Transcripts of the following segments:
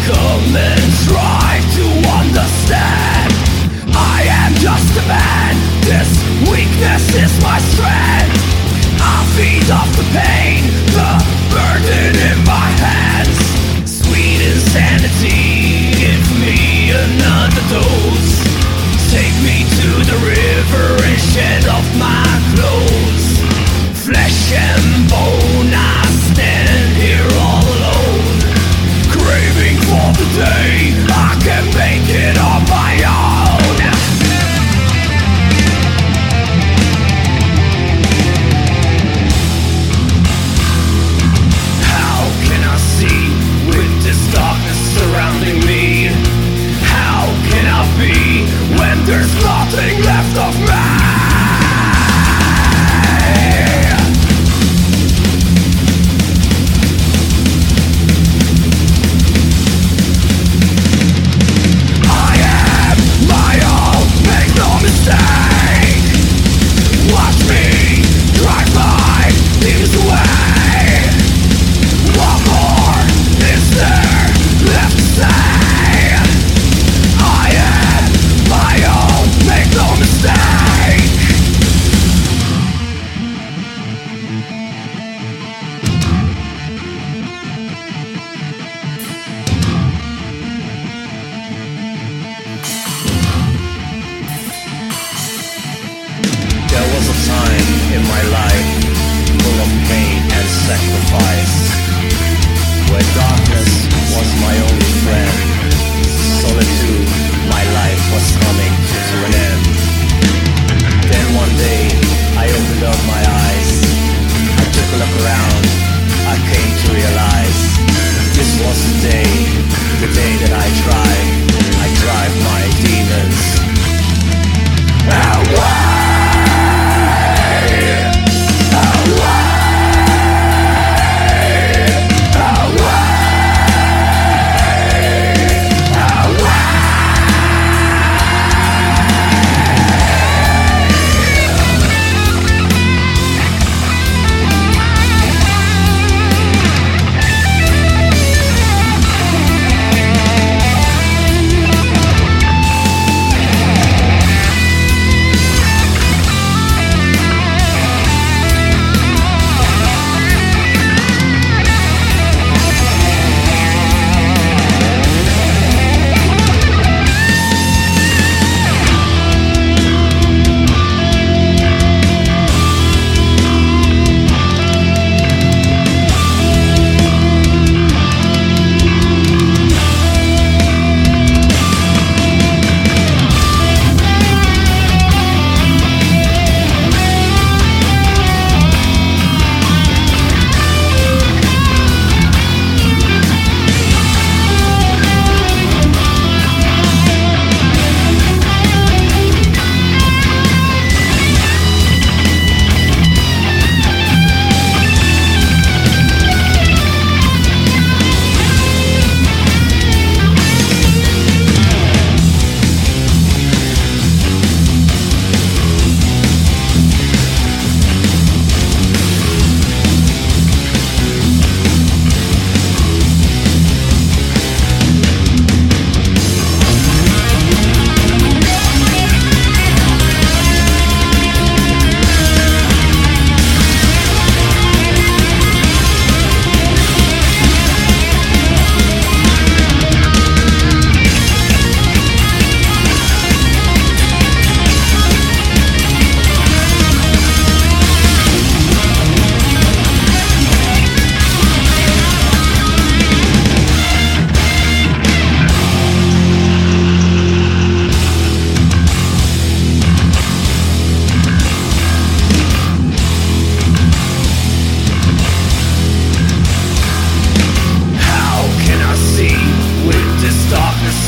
Come and try to understand. I am just a man. This weakness is my strength. I feed off the pain, the burden in my hands. Sweet insanity, give me another dose. Take me to the river and shed off my clothes. Flesh and bone, I stand here all alone, craving for the day I can make it on my own. How can I see with this darkness surrounding me? How can I be when there's nothing left of me? Watch me drive by these away. What more is there left to say? I am my own, make no mistake. There was a time in my life full of pain and sacrifice, where darkness was my only friend. Solitude, my life was coming to an end. Then one day I opened up my eyes. I took a look around. I came to realize this was the day that I drive my demons away.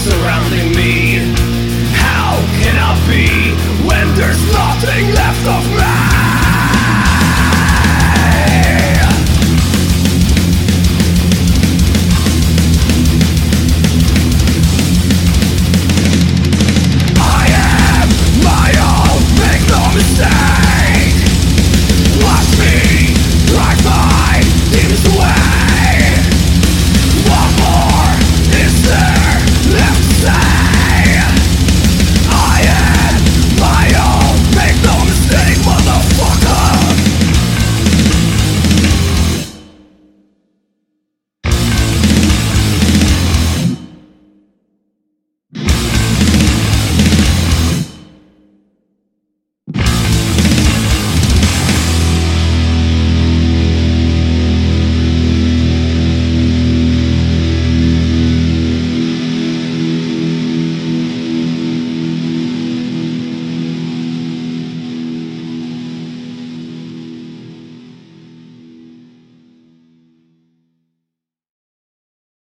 Surrounding me, how can I be when there's nothing left of me?